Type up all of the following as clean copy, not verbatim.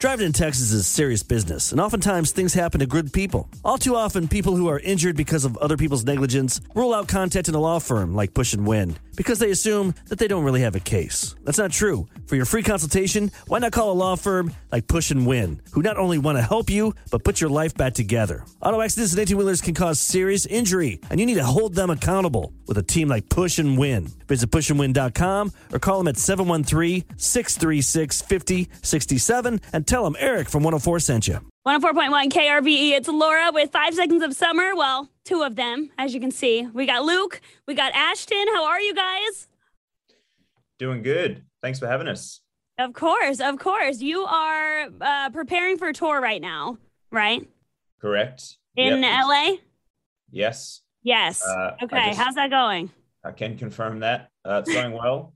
Driving in Texas is serious business, and oftentimes things happen to good people. All too often, people who are injured because of other people's negligence rule out contacting a law firm like Push and Win because they assume that they don't really have a case. That's not true. For your free consultation, why not call a law firm like Push and Win, who not only want to help you, but put your life back together. Auto accidents and 18-wheelers can cause serious injury, and you need to hold them accountable with a team like Push and Win. Visit pushandwin.com or call them at 713-636-5067 and tell them Eric from 104 sent you. 104.1 KRVE. It's Laura with 5 Seconds of Summer. Well, 2 of them, as you can see. We got Luke. We got Ashton. How are you guys? Doing good. Thanks for having us. Of course. You are preparing for a tour right now, right? Correct. In LA? Yes. Yes. Okay. How's that going? I can confirm that. It's going well.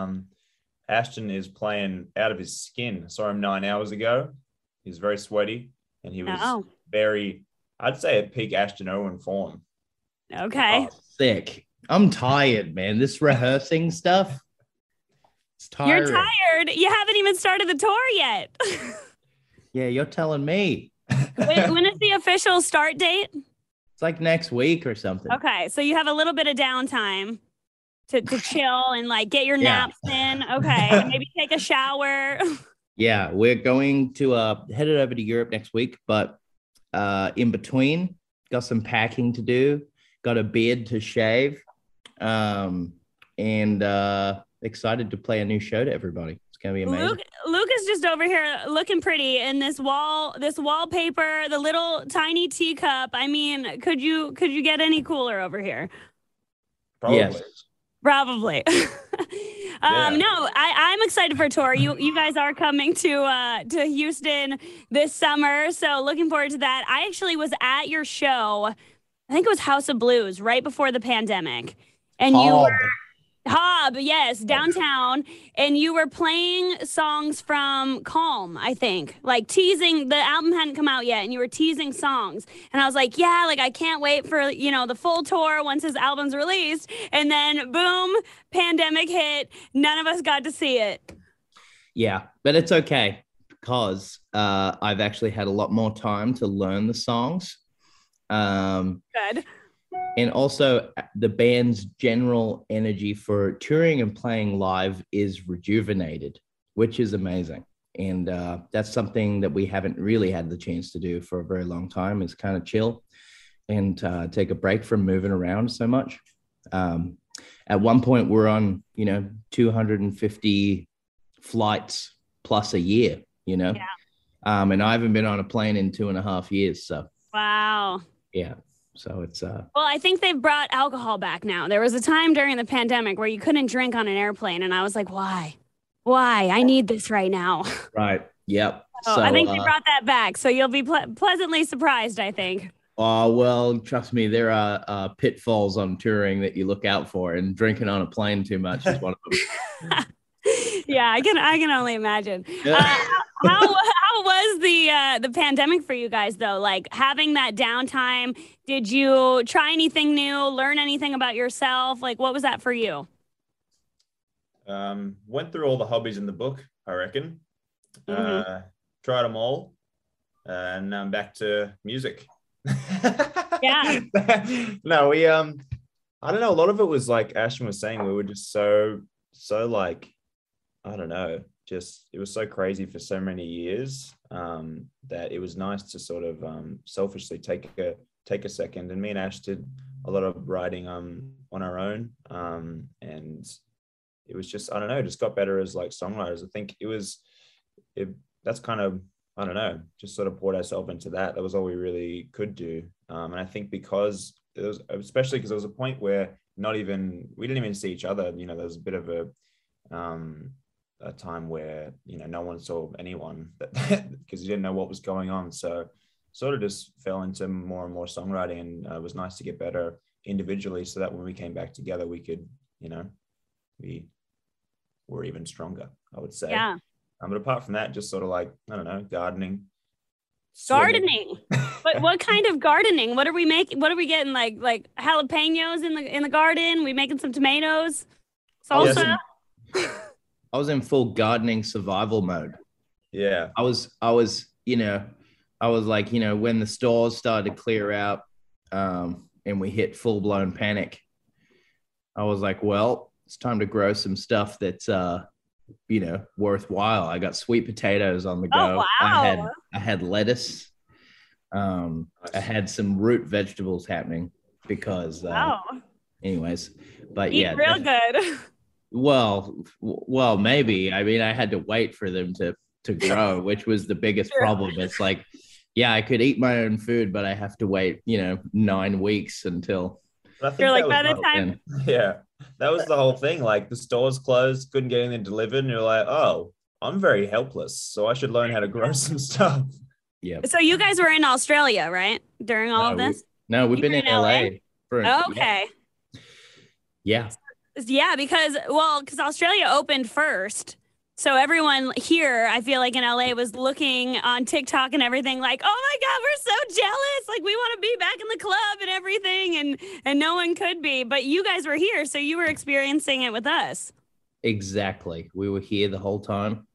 Ashton is playing out of his skin. I saw him 9 hours ago. He's very sweaty, and he was very, I'd say, at peak Ashton Owen form. Okay. Oh, sick. I'm tired, man. This rehearsing stuff. It's tiring. You're tired. You haven't even started the tour yet. Yeah, you're telling me. When is the official start date? It's like next week or something. Okay, so you have a little bit of downtime to chill and like get your naps in. Okay, and maybe take a shower. Yeah, we're going to headed over to Europe next week, but in between, got some packing to do, got a beard to shave, and excited to play a new show to everybody. It's gonna be amazing. Luke is just over here looking pretty in this wallpaper, the little tiny teacup. I mean, could you get any cooler over here? Probably. Yes. Probably. No, I'm excited for a tour. You guys are coming to Houston this summer, so looking forward to that. I actually was at your show. I think it was House of Blues right before the pandemic, and you were Hob, yes, downtown, and you were playing songs from Calm, I think, like teasing. The album hadn't come out yet, and you were teasing songs, and I was like, yeah, like I can't wait for the full tour once his album's released, and then boom, pandemic hit. None of us got to see it. Yeah, but it's okay because I've actually had a lot more time to learn the songs. Good. And also, the band's general energy for touring and playing live is rejuvenated, which is amazing. And that's something that we haven't really had the chance to do for a very long time, is kind of chill and take a break from moving around so much. At one point, we're on, 250 flights plus a year, Yeah. And I haven't been on a plane in 2.5 years. So, wow. Yeah. So it's well, I think they've brought alcohol back now. There was a time during the pandemic where you couldn't drink on an airplane, and I was like, why? I need this right now. Right. Yep. So I think they brought that back. So you'll be pleasantly surprised, I think. Oh, well, trust me, there are pitfalls on touring that you look out for, and drinking on a plane too much is one of them. Yeah, I can only imagine. How was the pandemic for you guys, though? Like, having that downtime, did you try anything new, learn anything about yourself? Like, what was that for you? Went through all the hobbies in the book, I reckon. Mm-hmm. Tried them all, and now I'm back to music. Yeah. No, we I don't know. A lot of it was like Ashton was saying. We were just so like, I don't know. Just it was so crazy for so many years that it was nice to sort of selfishly take a second. And me and Ash did a lot of writing on our own, and it was just, I don't know, just got better as like songwriters. I think that's kind of, I don't know, just sort of poured ourselves into that. That was all we really could do. And I think because it was, especially because there was a point where we didn't even see each other. There was a bit of a time where, no one saw anyone because you didn't know what was going on. So sort of just fell into more and more songwriting, and it was nice to get better individually so that when we came back together, we could, we were even stronger, I would say. Yeah. But apart from that, just sort of like, I don't know, gardening. Gardening. But what kind of gardening? What are we making? What are we getting? Like jalapenos in the garden? We making some tomatoes? Salsa? I was in full gardening survival mode. Yeah. I was like, when the stores started to clear out, and we hit full blown panic, I was like, well, it's time to grow some stuff that's, worthwhile. I got sweet potatoes on the Oh, go. wow. I had lettuce. I had some root vegetables happening because, Wow. anyways, but Eat yeah, real good. well, maybe. I mean, I had to wait for them to grow, which was the biggest Sure. problem. It's like, yeah, I could eat my own food, but I have to wait, 9 weeks until. But I think You're that like, was by the time, yeah, that was the whole thing. Like the stores closed, couldn't get anything delivered, and you're like, oh, I'm very helpless, so I should learn how to grow some stuff. Yeah. so you guys were in Australia, right? During all of No, this? we've You been were in in LA? LA for Okay. yeah. Yeah, because Australia opened first. So everyone here, I feel like in LA was looking on TikTok and everything like, "Oh my God, we're so jealous. Like we want to be back in the club and everything." And no one could be. But you guys were here, so you were experiencing it with us. Exactly. We were here the whole time.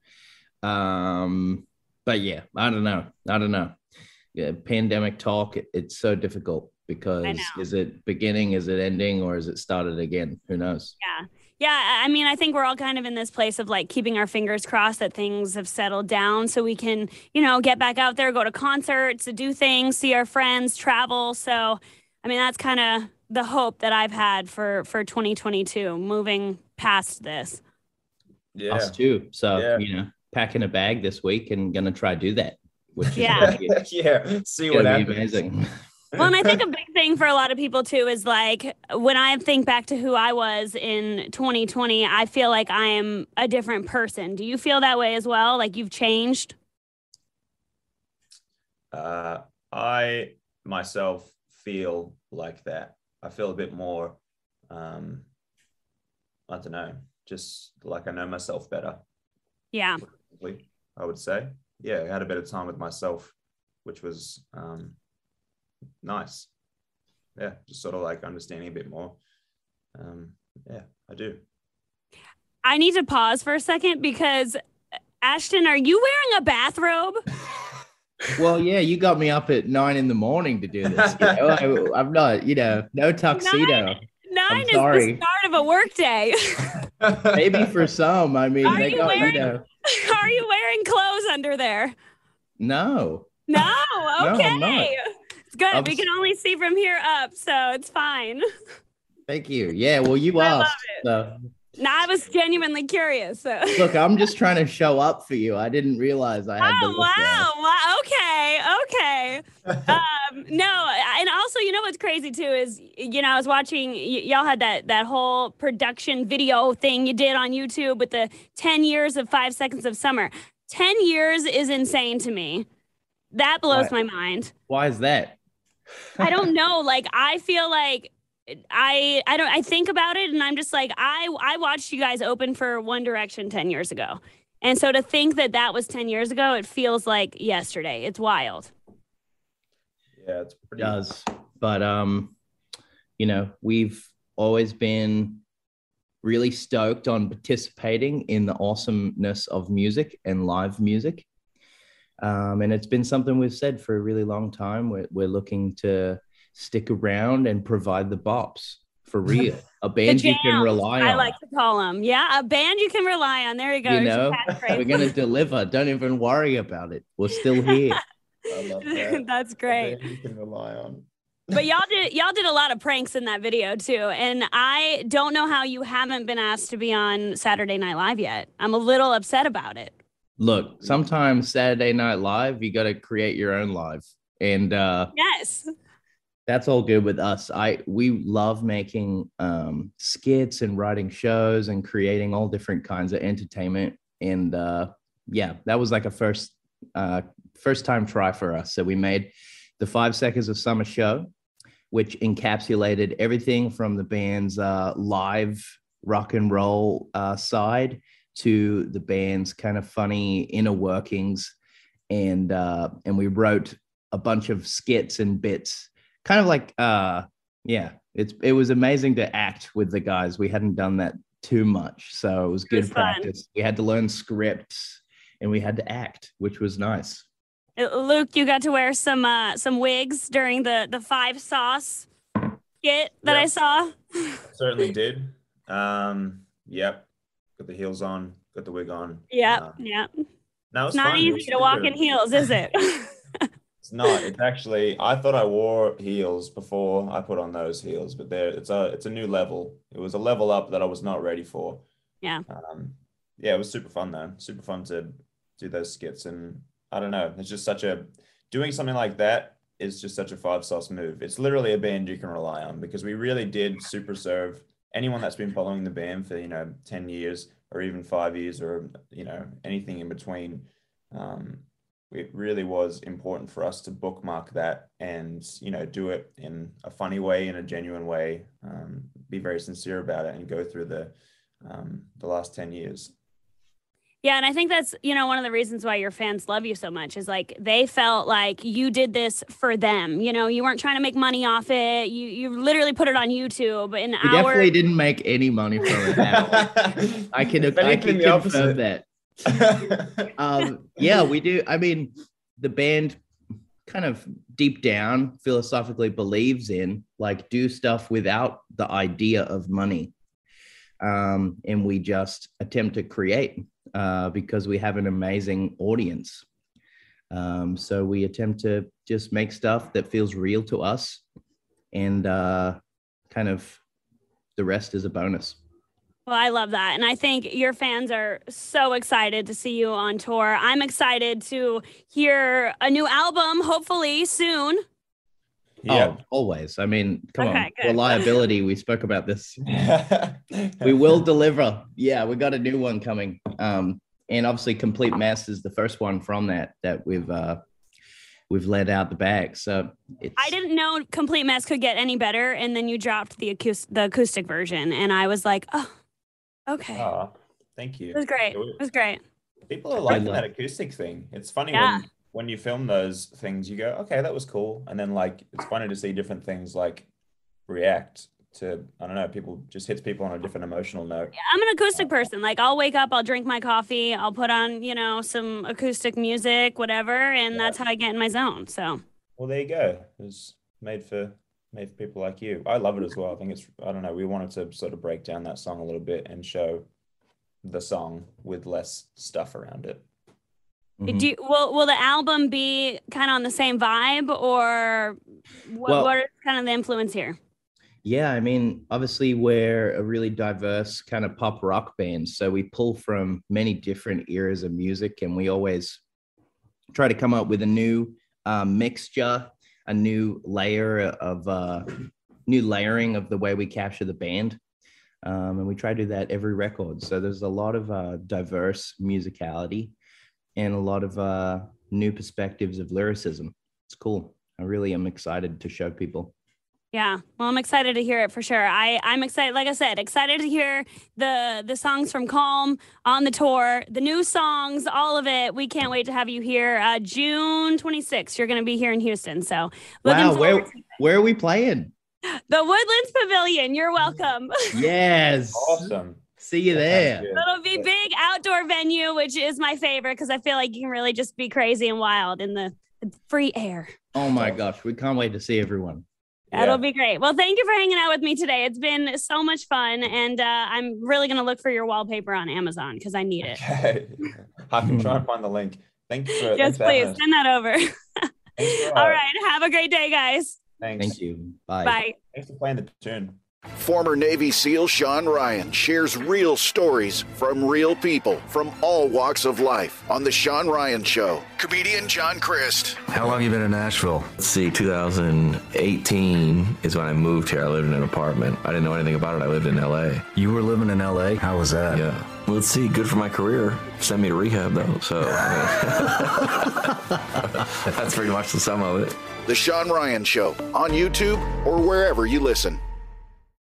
But yeah, I don't know. Yeah, pandemic talk, it's so difficult because I know. is it beginning, is it ending, or is it started again? Who knows? Yeah. Yeah, I mean, I think we're all kind of in this place of like keeping our fingers crossed that things have settled down so we can, get back out there, go to concerts, do things, see our friends, travel. So, I mean, that's kind of the hope that I've had for 2022, moving past this. Yeah. Us too. So, Yeah. packing a bag this week and gonna try to do that, which is Yeah. Yeah. See gonna what be happens. amazing. Well, and I think a big thing for a lot of people too is like when I think back to who I was in 2020, I feel like I am a different person. Do you feel that way as well? Like you've changed? I myself feel like that. I feel a bit more, I don't know, just like I know myself better. Yeah. I would say. Yeah, I had a bit of time with myself, which was nice. Yeah, just sort of like understanding a bit more. Yeah, I do. I need to pause for a second because Ashton, are you wearing a bathrobe? Well, yeah, you got me up at 9 a.m. to do this. I'm not, no tuxedo. Nine is sorry. the start of a workday. Maybe for some. I mean, Are they you got, wearing- Are you wearing clothes under there? No. No. Okay. I'm not. It's good. We can only see from here up, so it's fine. Thank you. Yeah, well, you asked. So. No, I was genuinely curious. So. Look, I'm just trying to show up for you. I didn't realize I had to look down. Wow. Okay. No, and also, what's crazy too is, I was watching, y'all had that whole production video thing you did on YouTube with the 10 years of 5 Seconds of Summer. 10 years is insane to me. That blows my mind. Why is that? I don't know. Like, I feel like I think about it and I'm just like, I watched you guys open for One Direction 10 years ago. And so to think that was 10 years ago, it feels like yesterday. It's wild. Yeah, it's pretty. It does. But, we've always been really stoked on participating in the awesomeness of music and live music. And it's been something we've said for a really long time. We're looking to stick around and provide the bops for real. A band you can rely on. I like to call them. Yeah, a band you can rely on. There you go. We're going to deliver. Don't even worry about it. We're still here. I love that. That's great. You can rely on. But y'all did a lot of pranks in that video too. And I don't know how you haven't been asked to be on Saturday Night Live yet. I'm a little upset about it. Look, sometimes Saturday Night Live, you got to create your own live. And yes, that's all good with us. We love making skits and writing shows and creating all different kinds of entertainment. And that was like a first time try for us. So we made the 5 Seconds of Summer show, which encapsulated everything from the band's live rock and roll side to the band's kind of funny inner workings. And we wrote a bunch of skits and bits, kind of like, it was amazing to act with the guys. We hadn't done that too much. So it was good practice. We had to learn scripts and we had to act, which was nice. Luke, you got to wear some wigs during the 5 Sauce skit that I saw. Certainly did. Yep. Got the heels on, got the wig on. Yep. No, it's not easy to walk in heels, is it? It's not. It's actually, I thought I wore heels before I put on those heels, but it's a new level. It was a level up that I was not ready for. Yeah. It was super fun though. Super fun to do those skits. And I don't know, it's just doing something like that is just such a 5 Sauce move. It's literally a band you can rely on, because we really did super serve anyone that's been following the band for, 10 years or even 5 years or, anything in between. It really was important for us to bookmark that and, do it in a funny way, in a genuine way, be very sincere about it, and go through the last 10 years. Yeah, and I think that's, one of the reasons why your fans love you so much is like they felt like you did this for them. You weren't trying to make money off it. You literally put it on YouTube. We definitely didn't make any money from it. I can confirm that. Yeah, we do. I mean, the band kind of deep down philosophically believes in like do stuff without the idea of money. And we just attempt to create because we have an amazing audience. So we attempt to just make stuff that feels real to us, and kind of the rest is a bonus. Well, I love that. And I think your fans are so excited to see you on tour. I'm excited to hear a new album, hopefully soon. Yeah, always. I mean, come on, good. Reliability. We spoke about this. We will deliver. Yeah, we got a new one coming. And obviously Complete Mess is the first one from that we've let out the bag. So I didn't know Complete Mess could get any better. And then you dropped the acoustic version. And I was like, oh, okay. Oh, thank you. It was great. It was great. People are liking that acoustic thing. It's funny when you film those things, you go, okay, that was cool. And then like, it's funny to see different things like react to, I don't know, people just hits people on a different emotional note. Yeah, I'm an acoustic person. Like I'll wake up, I'll drink my coffee, I'll put on, some acoustic music, whatever. And that's how I get in my zone. So. Well, there you go. It was made for people like you. I love it as well. I think I don't know, we wanted to sort of break down that song a little bit and show the song with less stuff around it. Mm-hmm. Will the album be kind of on the same vibe, or what is kind of the influence here? Yeah, I mean, obviously we're a really diverse kind of pop rock band, so we pull from many different eras of music, and we always try to come up with a new mixture, a new layer of new layering of the way we capture the band. And we try to do that every record. So there's a lot of diverse musicality and a lot of new perspectives of lyricism. It's cool. I really am excited to show people. Yeah, well, I'm excited to hear it for sure. I'm excited, like I said, excited to hear the songs from Calm on the tour, the new songs, all of it. We can't wait to have you here. June 26th, you're going to be here in Houston. So wow, where are we playing? The Woodlands Pavilion. You're welcome. Yes. Awesome. See you there. It'll be big outdoor venue, which is my favorite because I feel like you can really just be crazy and wild in the free air. Oh my gosh. We can't wait to see everyone. That'll be great. Well, thank you for hanging out with me today. It's been so much fun. And I'm really going to look for your wallpaper on Amazon because I need it. Okay. I can try and find the link. Thank you for Yes, please send that over. All right. Have a great day, guys. Thanks. Thank you. Bye. Bye. Thanks for playing the tune. Former Navy SEAL Sean Ryan shares real stories from real people from all walks of life on The Sean Ryan Show. Comedian John Crist. How long have you been in Nashville? Let's see, 2018 is when I moved here. I lived in an apartment. I didn't know anything about it. I lived in L.A. You were living in L.A.? How was that? Yeah. Well, let's see, good for my career. Sent me to rehab, though, so that's pretty much the sum of it. The Sean Ryan Show on YouTube or wherever you listen.